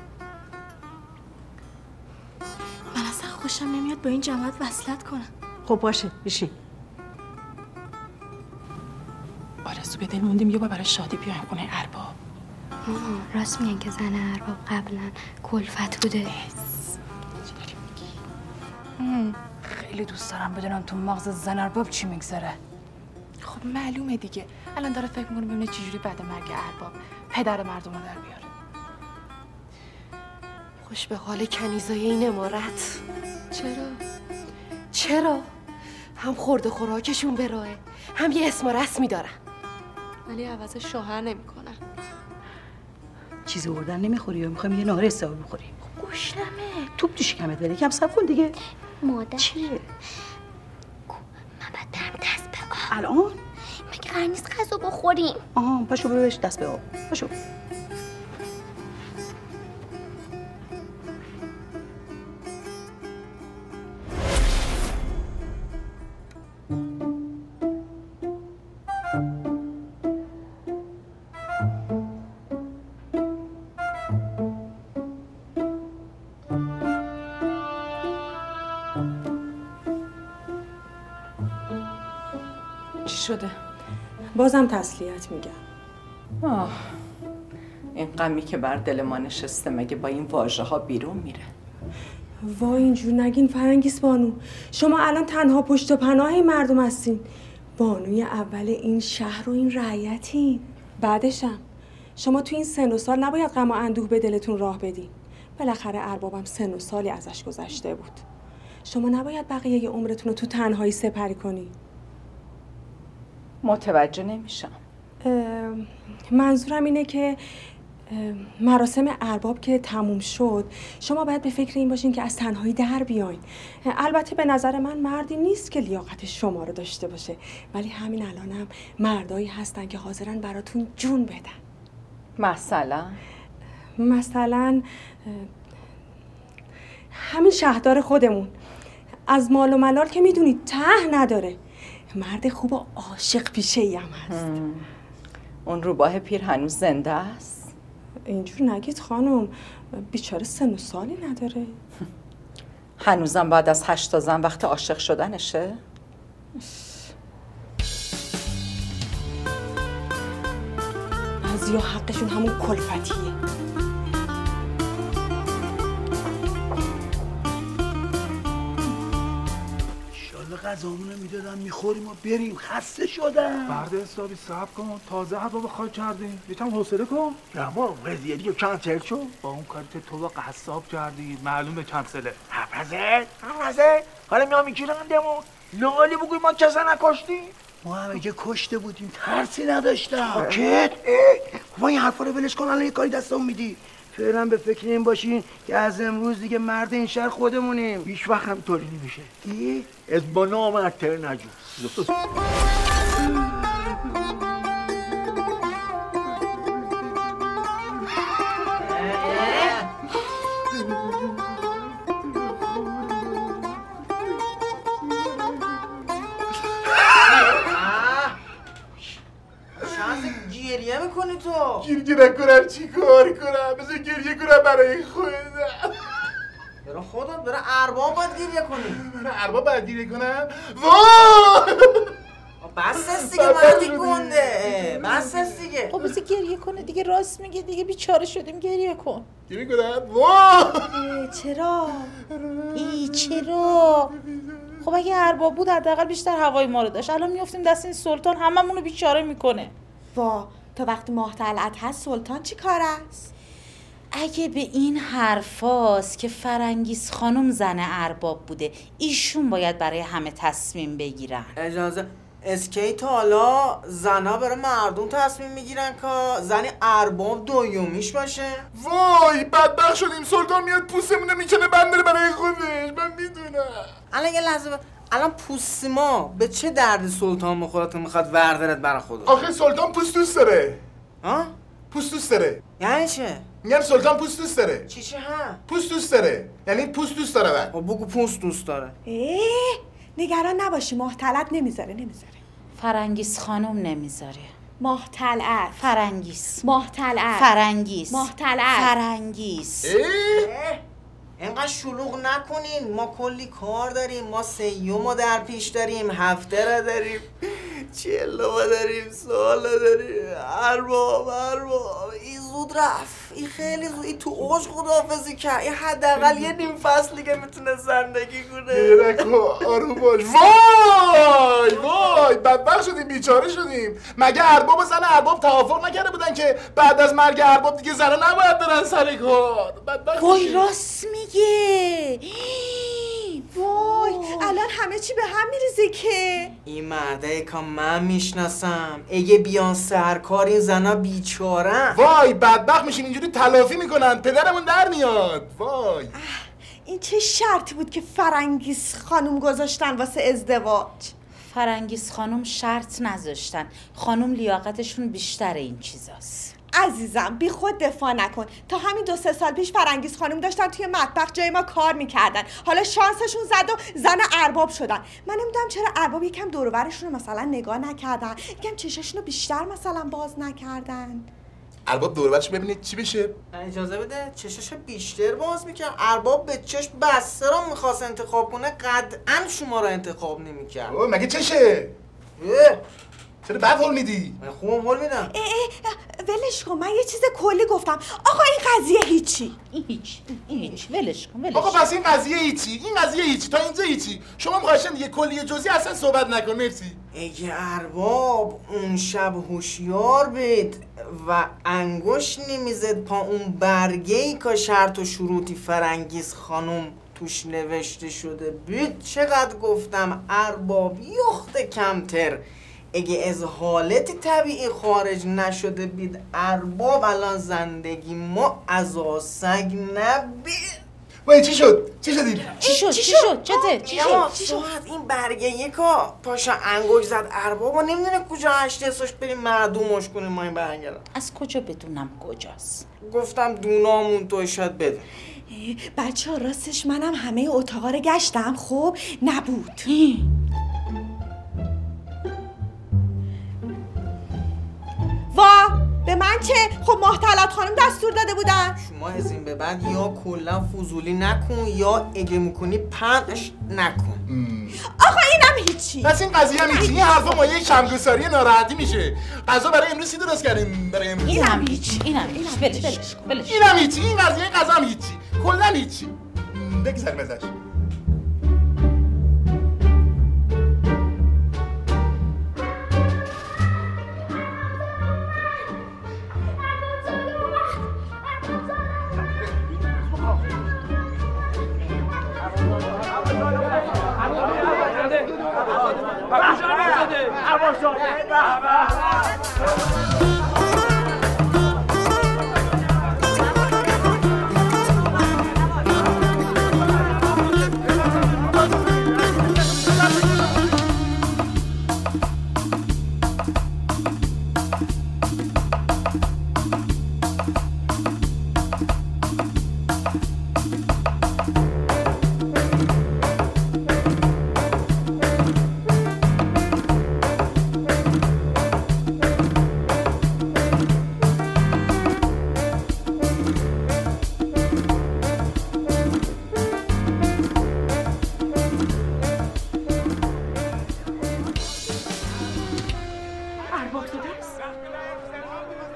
من اصلا خوشم نمیاد با این جماعت وصلت کنم. خب باشه بشین. آرزو به دل موندیم یه بار برای شادی بیایم خونه ارباب. ماما راست میگن که زن ارباب قبلا کلفت بوده. خیلی دوست دارم بدونم تو مغز زن ارباب چی میگذره. خب معلومه دیگه. الان داره فکر میکنه ببینه چجوری بعد مرگ ارباب پدر مردم رو در بیاره. خوش به حال کنیزای این امارت. چرا؟ چرا؟ هم خورده خوراکشون به راهه هم یه اسم و رسمی دارن ولی عوض شوهر نمیکنن. چیزی بردن نمیخوری یا میخوایم یه نهار حسابی بخوریم؟ گوشتمه. توپ توش کمت بره یکم صبر کن دیگه. مادر چیه؟ من باید برم دست به آب. الان؟ مگه قرار نیست غذا بخوریم؟ آها پاشو برو بهش دست به آب. پاشو. شده؟ بازم تسلیت میگم. آه این غمی که بر دل ما نشسته مگه با این واژه ها بیرون میره؟ وای اینجور نگین فرنگیس بانو. شما الان تنها پشت و پناه این مردم هستین. بانوی اول این شهر و این رعیتین. بعدشم شما تو این سن و سال نباید غم و اندوه به دلتون راه بدین. بالاخره اربابم سن و سالی ازش گذشته بود. شما نباید بقیه عمرتون رو تو تنهایی سپری کنی. متوجه نمیشم. منظورم اینه که مراسم ارباب که تموم شد شما باید به فکر این باشین که از تنهایی در بیاین. البته به نظر من مردی نیست که لیاقت شما رو داشته باشه ولی همین الانم مردایی هستن که حاضرن براتون جون بدن. مثلا؟ مثلا همین شهردار خودمون از مال و ملال که میدونید ته نداره. مرد خوب و عاشق پیشه ای هم هست. اون روباه پیر هنوز زنده است؟ اینجور نگید خانم، بیچاره سن و سالی نداره. هنوزم بعد از هشتا زن وقت عاشق شدنشه؟ بعضیا حقشون همون کلفتیه. غذامونو میدادن میخوریم و بریم. خسته شدم. فرد حسابی صبر کن تازه هوا بخواد کردیم یکم حوصله کن. اما قضیه دیگه کنسل شد. با اون کاری که تو با قصاب کردی معلومه کنسله. حفظه حفظه حالا میام میگیرندمون لالی بگوی ما کسا نکشتیم. ما همه که کشته بودیم ترسی نداشتم. ساکت ما این حرفا رو ولش کن. الان یه کاری دستمون میدی. فعلا به فکر این باشین که از امروز دیگه مرد این شهر خودمونیم. هیچ وقت هم طوری نمیشه. ای از با نام اتر نجو. گریه میکنی تو؟ گریه نکنم چی کار کنم؟ بذار گریه کنم برای خودم. برای خودت، برای ارباب باید گریه کنی. برای ارباب باید گریه کنم؟ وای بس است دیگه مردی گنده، بس است دیگه. خب بسی گریه کنه دیگه، راست میگه دیگه، بیچاره شدیم، گریه کن. گریه کنم؟ وای چرا؟ ای چرا؟ خب اگه ارباب بود حداقل بیشتر هوای ما رو داشت. الان میافتیم دست این سلطان، هممون رو بیچاره میکنه. وا تا وقتی ماه طلعت هست سلطان چی کار است؟ اگه به این حرفاست که فرنگیس خانم زن ارباب بوده، ایشون باید برای همه تصمیم بگیرن. اجازه اسکی تا حالا زنا برای مردم تصمیم میگیرن که زن ارباب دویومیش باشه؟ وای بدبخت شدیم، سلطان میاد پوستمونه میکنه بندره برای خودش. من میدونم. الان یه لحظه ب... الان پوست ما به چه درد سلطان میخواد میخواد وردارت برای خودش؟ آخه سلطان پوست دوست داره. ها؟ پوست دوست داره. یعنی چه؟ میگم سلطان پوست دوست داره. چی چه ها؟ پوست دوست داره. یعنی پوست دوست داره. بعد خب بگو پوست دوست داره. اه نگران نباشی، ماه طلعت نمیذاره نمیذاره. فرنگیس خانم نمیذاره. ماه طلعت فرنگیس ماه طلعت فرنگیس ماه طلعت فرنگیس. اینقدر شلوغ نکنین، ما کلی کار داریم، ما سیومو در پیش داریم، هفته را داریم، چلو داریم، سال داریم. ارباب ارباب این زود رفت، این خیلی زود، این تو اوج خداحافظی کرد. این حداقل یه نیم فصل دیگه میتونه زندگی کنه. یه نکو آروم باش. وای وای بدبخت شدیم، بیچاره شدیم. مگه ارباب و زن ارباب توافق نکرده بودن که بعد از مرگ ارباب دیگه زنها نباید برن سر کار؟ بدبخت وای راست میگه. وای الان همه چی به هم میریزه که این مرده که من میشناسم اگه بیان سرکار این زنا بیچارن. وای بدبخت میشین اینجوری تلافی میکنن، پدرمون در میاد. وای این چه شرطی بود که فرنگیس خانم گذاشتن واسه ازدواج؟ فرنگیس خانم شرط نذاشتن، خانم لیاقتشون بیشتر این چیزاست. عزیزم بی خود دفاع نکن. تا همین دو سه سال پیش فرنگیس خانم داشتن توی مطبخ جای ما کار میکردن، حالا شانسشون زد و زن ارباب شدن. من نمیدونم چرا ارباب یکم دور و برشون رو مثلا نگاه نکردن، یکم چشاشون رو بیشتر مثلا باز نکردن. ارباب دور و برش ببینید چی بشه. اجازه بده چشاشو بیشتر باز میکرد. ارباب به چشم بسته رو میخواست انتخاب کنه، قطعا شما رو انتخاب نمیکرد. اوه مگه چشه؟ اه چرا بد حال میدی؟ من خوبم حال میدم. اه اه ولش کن، من یه چیز کلی گفتم. آقا این قضیه هیچی. این هیچ این هیچ ولش کن ولش. آقا پس این قضیه هیچی، این قضیه هیچی، تا اینجا هیچی. شما می‌خواستین یه کلی جزئی اصلا صحبت نکن. مرسی. اگه ارباب اون شب هوشیار بود و انگوش نمیزد پا اون برگه‌ای که شرط و شروطی فرنگیس خانم توش نوشته شده بود، چقدر گفتم ارباب یخت کمتر اگه از حالت طبیعی خارج نشده بید ارباب الان زندگی ما از آسگ نبید. وای چی شد؟ چی شدی؟ چی شد؟ چی شد؟ چته؟ چی شد؟ چی شد؟ این برگه یکا پاشا انگوش زد ارباب و نمیدونه کجا هشت اساش بریم معدومش کنیم ما این برگه. از کجا بدونم کجاست؟ گفتم دونامون تو شاید بدون. بچه ها راستش منم همه اتاقا رو گشتم، خب نبود. وا به من چه؟ خب ماه طلعت خانم دستور داده بودن. شما از این به بعد یا کلا فضولی نکن یا اگه میکنی پنش نکن. آقا اینم هیچی. پس این قضیه هم هیچی. این حرفا ما یک شمگساری ناراحتی میشه. غذا برای امروز چی درست کردیم برای امروز؟ اینم هیچی. اینم هیچ. ولش ولش. اینم هیچی. این قضیه این غذا هم هیچی. کلا هیچی. بگذاریم ازش.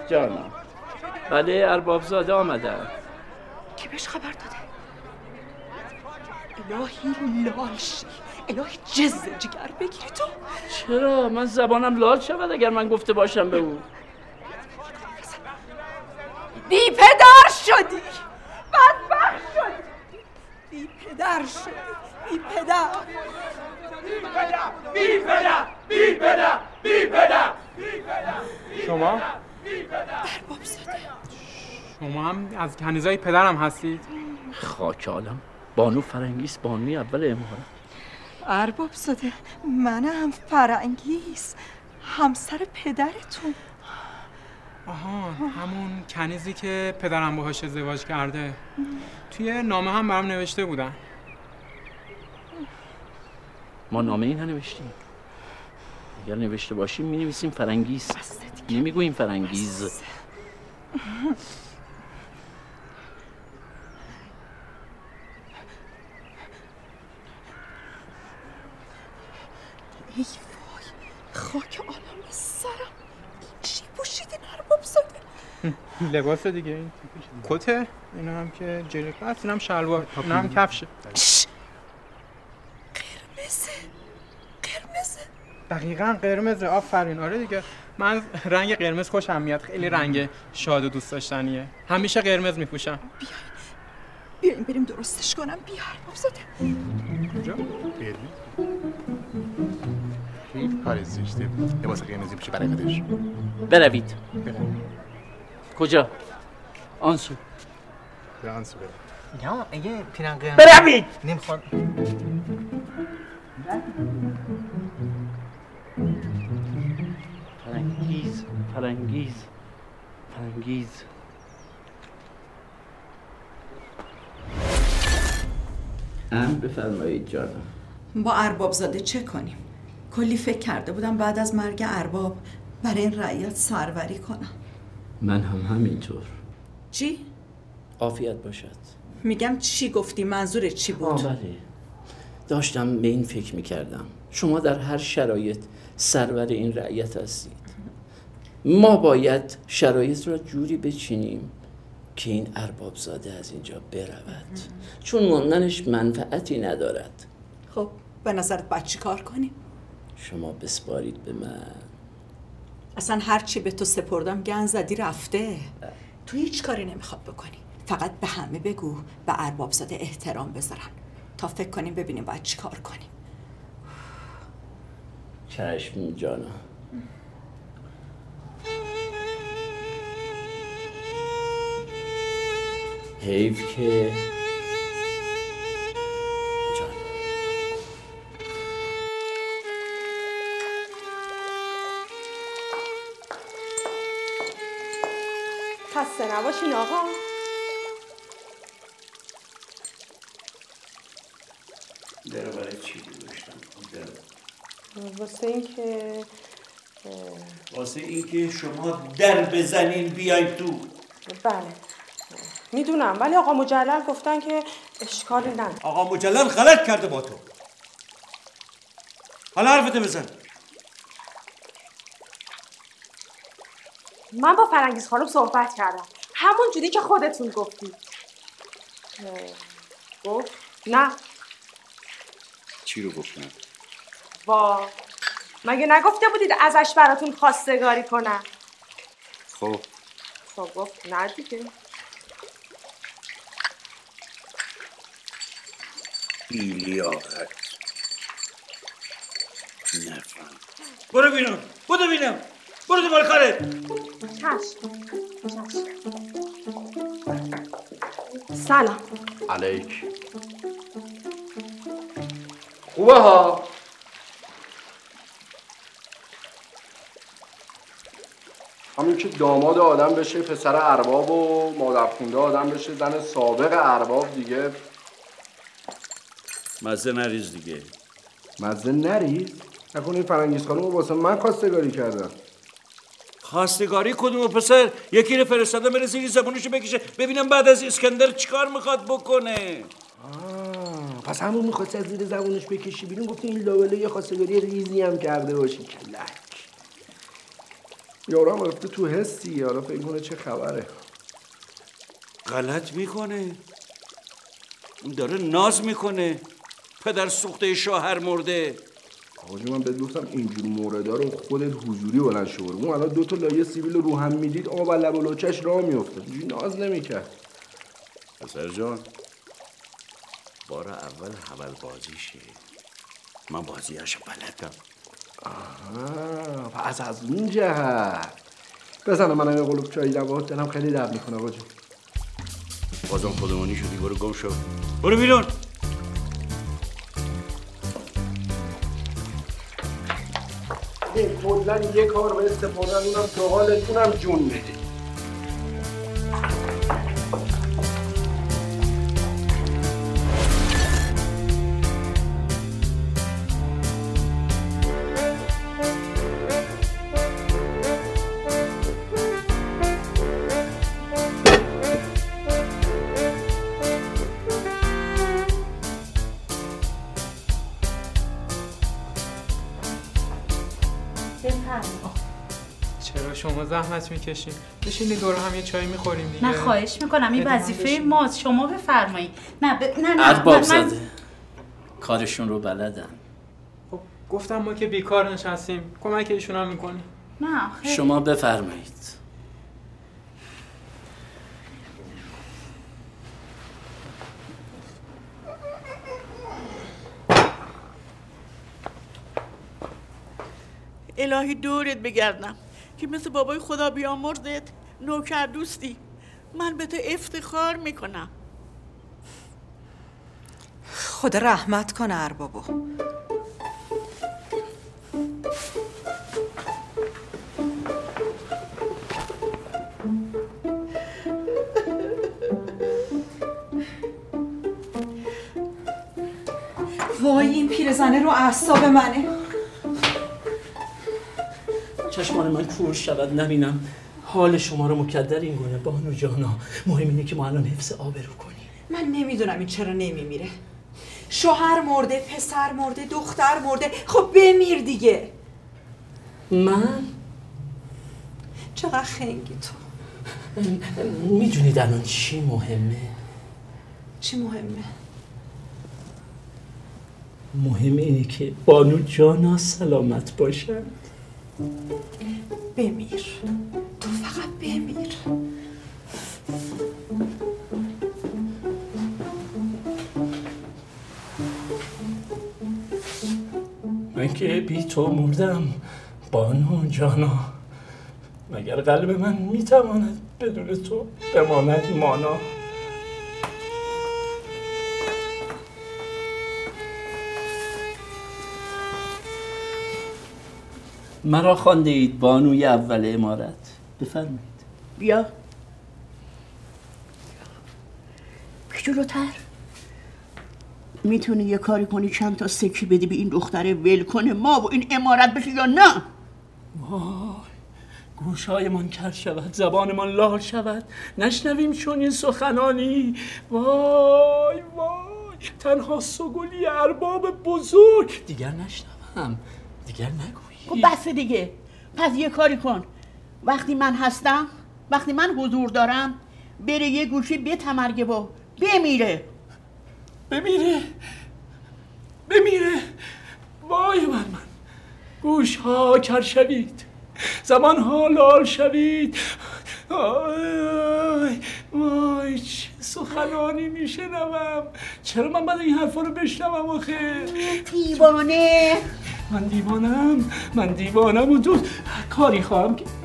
جانم. بله اربابزاده آمدن. کی بهش خبر داده؟ الهی لال شی، الهی جز جگر بگیری تو. چرا؟ من زبانم لال شود اگر من گفته باشم به او. بی پدر شدی، بدبخت شدی، بی پدر شدی، بی پدر بی پدر بی پدر بی پدر بی پدر. شما؟ ارباب زاده. شما هم از کنیزای پدرم هستید؟ خاک عالم. بانو فرنگیس، بانوی اول امارات. ارباب زاده منم فرنگیس، همسر پدرتون. آها، همون کنیزی که پدرم باهاش ازدواج کرده. توی نامه هم برام نوشته بودن. ما نامه ای ننوشتیم. اگر نوشته باشیم می نویسیم فرنگیس، نمی گوییم فرنگیز. ای وای، خاک عالم سرم. این چی پوشیدین ارباب زاده؟ لباس دیگه، این کته، اینا هم که جلیقه است، اینا هم شلوار، اینا هم کفشه. قرمزه قرمزه دقیقاً قرمزه. آفرین. آره دیگه، من رنگ قرمز خوشم میاد، خیلی رنگ شاد و دوست داشتنیه. همیشه قرمز میپوشم. بیاین بریم درستش کنم. بیا ارباب زاده. کجا؟ بریم. خیلی کار زشته لباس قرمزی پوشه برای خودش. بروید. بریم. کجا؟ آنسو. به آنسو بریم. یا اگه پیرن قرمز بروید. نمیخواد. فرنگیز فرنگیز فرنگیز. ام بفرمایید جانم. با ارباب زاده چه کنیم؟ کلی فکر کرده بودم بعد از مرگ ارباب برای این رعیت سروری کنم. من هم همینطور. چی؟ عافیت باشد. میگم چی گفتی؟ منظورت چی بود؟ آه بله، داشتم به این فکر میکردم. شما در هر شرایط سرور این رعیت هستید. ما باید شرایط را جوری بچینیم که این ارباب زاده از اینجا برود، چون موندنش منفعتی ندارد. خب به نظرت باید چی کار کنیم؟ شما بسپارید به من. اصلا هر چی به تو سپردم گن زدی رفته. تو هیچ کاری نمیخواد بکنی، فقط به همه بگو به ارباب زاده احترام بذارن تا فکر کنیم ببینیم باید چی کار کنیم. چشم جانم. حیف که جانم. خسته نباشین آقا. در برای چی گذاشتم؟ واسه این که واسه اینکه شما در بزنین بیاین تو. بله میدونم، ولی آقا مجلل گفتن که اشکالی نداره. آقا مجلل غلط کرده با تو. حالا حرفتو بزن. من با فرنگیز خانم صحبت کردم، همون جوری که خودتون گفتید. گفت نه. چی رو گفتن؟ وا مگه نگفته بودید ازش براتون خواستگاری کنم؟ خب خب گفت نه دیگه. بیلیاقت. نفهم. برو بینم برو بینم برو دنبال کارت. چشم چشم. سلام علیک. خوبه ها. همین که داماد آدم بشه پسر ارباب و مادرخونده آدم بشه زن سابق ارباب دیگه. مزه نریز دیگه. مزه نریز؟ نکنه این فرنگیز خانم واسه من خواستگاری کردن. خواستگاری کدوم پسر؟ یکی رو فرستاده بره زیر زبونشو بکشه ببینم بعد از اسکندر چیکار میخواد بکنه. آه پس همون میخواد از زیر زبونش بکشی بیرون. گفتیم این لاوله یه خواستگاری ریزی هم کرده باشی. کلک یارو هم رفته تو حسی، حالا فکر کنه چه خبره. غلط میکنه، داره ناز میکنه. پدر سوخته شوهر مرده. آقا من بهت گفتم اینجور موردا رو خودت حضوری بلند شو برو. اون الان دو تا لایه سیبیل رو هم میدید آب لب و لوچش راه میافتاد. اینجوری ناز نمیکرد. پسر جان بار اول حول بازیشه، من بازیاشو بلدم. آها پس از اون جهت بزنم منم یه قلوب چایی دوات دلم خیلی درد میکنه آقا جون. بازم خودمانی شدی، برو گم شو، برو بیرون. این کلن یه کار به استفادن اونم تو حالتونم جون بده. چرا شما زحمت میکشین؟ بشینید دور هم یه چای میخوریم دیگه. نه خواهش میکنم، این وظیفه ماست، شما بفرمایید. نه ب... نه نه ارباب من... زده کارشون رو بلدن. خب گفتم ما که بیکار نشستیم کمک ایشون هم میکنیم. نه خیلی. شما بفرمایید. الهی دورت بگردم که مثل بابای خدا بیامرزت نوکر دوستی. من به تو افتخار میکنم. خدا رحمت کنه اربابو. وای این پیرزنه رو اعصاب منه. چشمان من کور شود نبینم حال شما رو مکدر این گونه بانو جانا. مهم اینه که ما الان حفظ آبرو کنیم. من نمیدونم این چرا نمیمیره. شوهر مرده، پسر مرده، دختر مرده، خب بمیر دیگه. من؟ چقدر خنگی تو. میدونید الان چی مهمه؟ چی مهمه؟ مهم اینه که بانو جانا سلامت باشن. بمیر، تو فقط بمیر. من که بی تو مردم بانو جانا. مگر قلب من میتواند بدون تو بماند مانا؟ مرا خوانده اید بانوی اول امارت. بفرمایید. بیا جلوتر. میتونی یه کاری کنی چند تا سکی بدی به این دختره ول کنه ما و این امارت بشه یا نه؟ وای گوشهایمان کر شود، زبانمان لال شود، نشنویم چون این سخنانی. وای وای تنها سگولی ارباب بزرگ. دیگر نشنوم، دیگر نگویی. خب بس دیگه. پس یه کاری کن، وقتی من هستم، وقتی من حضور دارم، بره یه گوشی به تمرگه با بمیره. بمیره بمیره. وای بر من. گوش ها کر شوید، زمان ها لال شوید. وای وای چه سخنانی میشنوم. چرا من بعد این حرفا رو بشنوم آخه؟ دیوانه. من دیوانم، من دیوانم و تو کاری خواهم که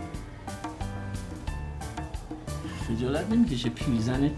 خجالت نمیکشه پیرزنه؟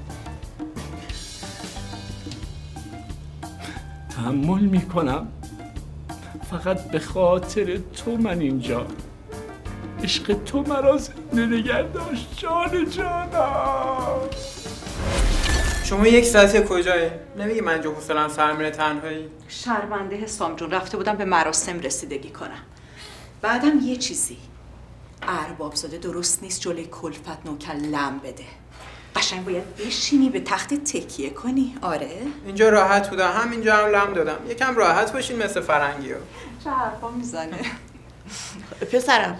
تحمل میکنم، فقط به خاطر تو من اینجا. عشق تو مرا زنده نگه داشت جان جانم. شما یک ساعته کجایی؟ نمیگی من جو حوصله‌ام سر میره تنهایی؟ شرمنده حسام جون، رفته بودم به مراسم رسیدگی کنم. بعدم یه چیزی، ارباب زاده درست نیست جلوی کلفت نوکر لم بده. قشنگ باید بشینی به تخت تکیه کنی. آره اینجا راحت بودم، همینجا هم لم دادم. یکم راحت باشین مثل فرنگی ها. چه حرفا میزنه. پسرم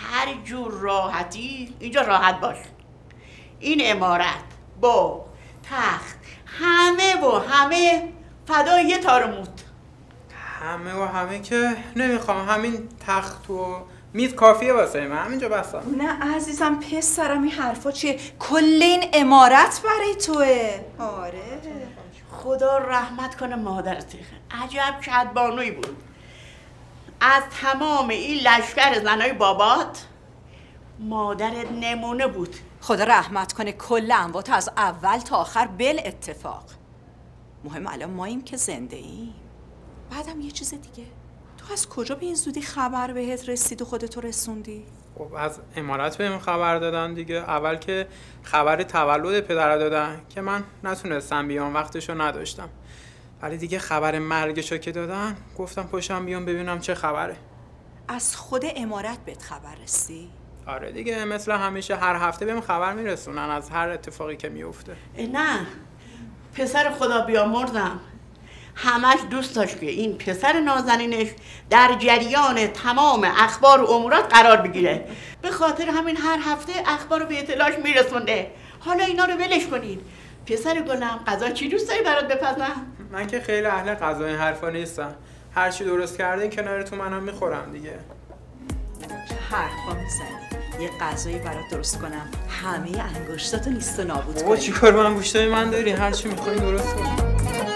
هر جور راحتی اینجا راحت باش. این عمارت با تخت همه و همه فدای یه تارموت. همه و همه که نمیخوام، همین تخت و میز کافیه واسه من، همینجا بسام. نه عزیزم پسرم این حرفا چیه؟ کل این عمارت برای توه. آره خدا رحمت کنه مادرت، عجب کدبانوی بود. از تمام این لشکر زنای بابات مادرت نمونه بود. خدا رحمت کنه کل اموات از اول تا آخر بل اتفاق. مهم الان ماییم که زنده ایم. بعدم یه چیز دیگه، تو از کجا به این زودی خبر بهت رسید و خودتو رسوندی؟ خب از امارت بهم خبر دادن دیگه. اول که خبر تولد پدر دادن که من نتونستم بیام، وقتشو نداشتم. ولی دیگه خبر مرگشو که دادن گفتم پاشم بیام ببینم چه خبره. از خود امارت بهت خبر رسید؟ آره دیگه، مثل همیشه هر هفته بهم خبر میرسونن از هر اتفاقی که میفته. نه پسر خدا بیامرزم همش دوست داشت که این پسر نازنینش در جریان تمام اخبار و امورات قرار بگیره. به خاطر همین هر هفته اخبار رو به اطلاعش میرسونده. حالا اینا رو ولش کنید. پسر گلم غذا چی دوست داری برات بپزم؟ من که خیلی اهل غذا این حرفا نیستم. هر چی درست کردین کنارتون منم میخورم دیگه. چه حرفا میزنی؟ یه غذایی برات درست کنم همه انگشتاتو نیست و نابود کنی. بابا چیکار با انگشتای من داری؟ هر چی میخوای درست کن.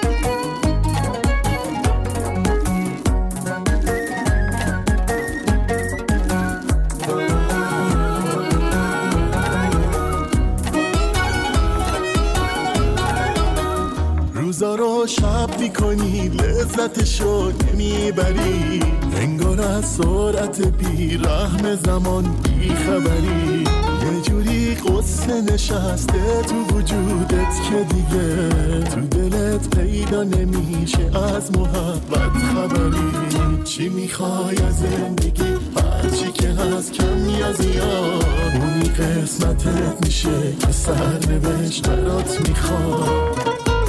روزا رو شب میکنی لذتشو نمیبری، انگار از سرعت بی رحم زمان بی خبری. یه جوری قصه نشسته تو وجودت که دیگه تو دلت پیدا نمیشه از محبت خبری. چی میخوای از زندگی؟ هرچی که هست کم یا زیاد، اونی قسمتت میشه که سرنوشت برات میخواد.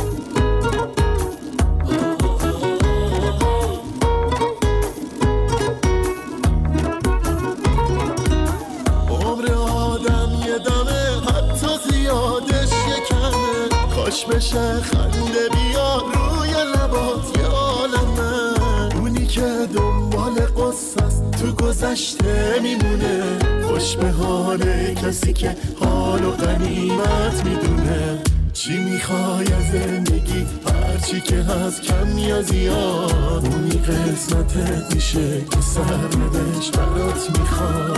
بشه خنده بیا روی لبات یه عالمه، اونی که دنبال قصه است تو گذشته میمونه. خوش به حال کسی که حال و غنیمت میدونه. چی میخوای از زندگی؟ هرچی که هست کم یا زیاد، اونی قسمتت میشه که سرنوشت برات میخواد.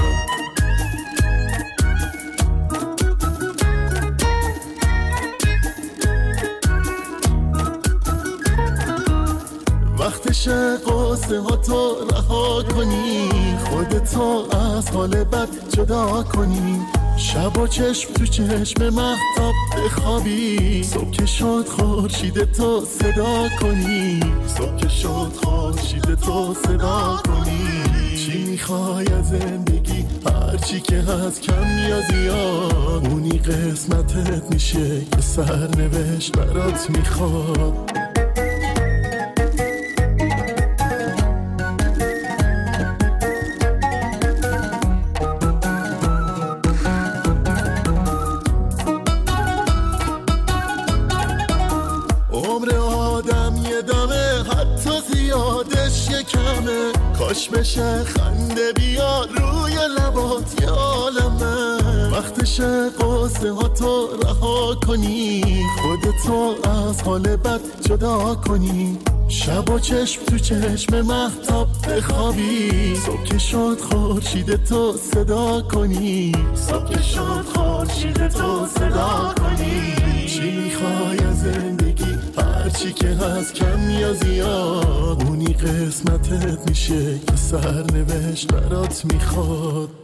وقتشه قصه ها تو رها کنی، خودتو از حال بد جدا کنی. شب و چشم تو چشم مهتاب بخوابی، صبح که شد خورشید تو صدا کنی. صبح که شد خورشید تو صدا کنی. چی میخوای از زندگی؟ هرچی که هست کم یا زیاد، اونی قسمتت میشه که سرنوشت برات میخواد. کاش بشه خنده بیا روی لبات یه عالمه. وقتشه قصه ها تو رها کنی، خودتو از حال بد جدا کنی. شب و چشم تو چشم مهتاب بخوابی، صبح که شد خورشید تو صدا کنی. صبح که شد خورشید تو صدا کنی. چی میخوای از زندگی؟ هرچی که هست کم یا زیاد، اونی قسمتت میشه که سرنوشت برات میخواد.